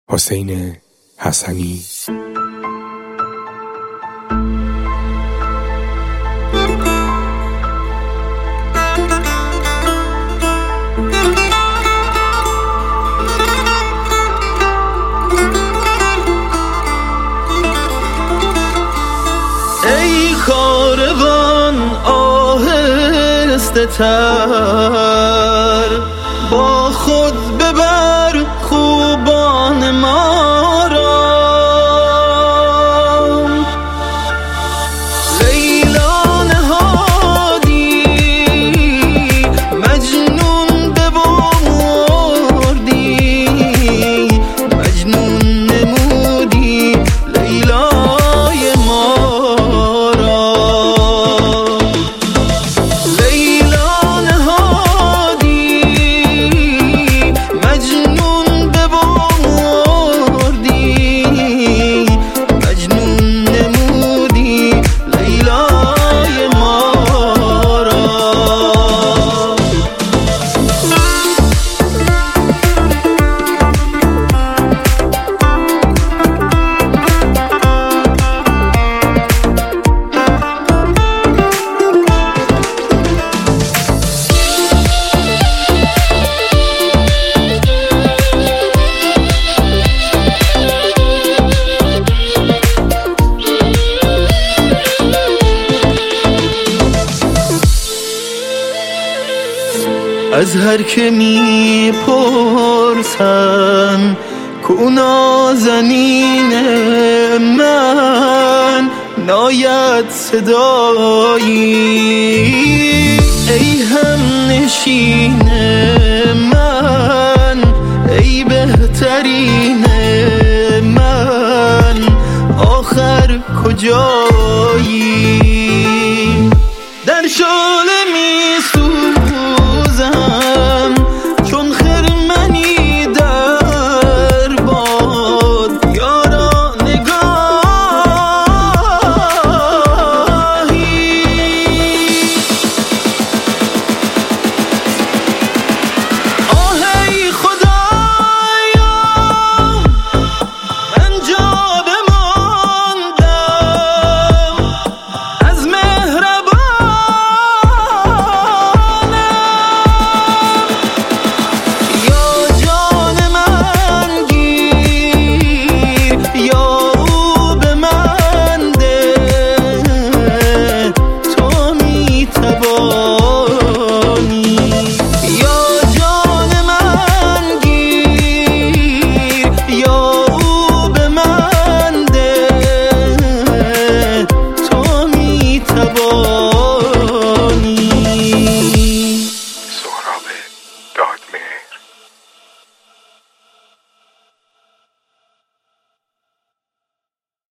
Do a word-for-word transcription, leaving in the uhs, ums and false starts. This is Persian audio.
حسین حسنی. ای کاروان آهسته تر، با خود ببر خوبان ما را. لیلا نهادی مجنون ببردی، مجنون نمودی لیلای ما را. لیلا نهادی مجنون ببردی، مجنون نمودی لیلای ما را. از هر که می پرسن کو نازنین من، ناید صدایی. ای همنشین من، ای بهترین من، آخر کجایی؟